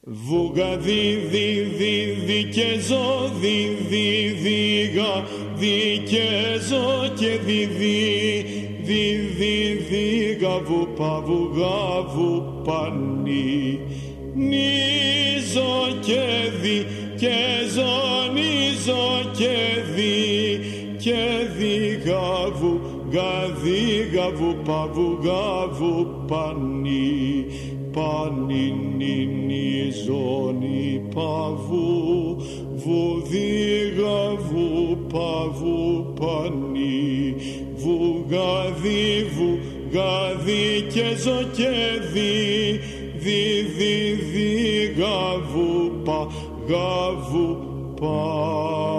Βούγα δι και ζω διγα και ζω και διγα βουπα νι νίζω και ζω νίζω και διγα βουπα νι πανινι ζώνη παβού βουδίγα βουπαβού πανί βουγαδί και ζω και διγα βουπα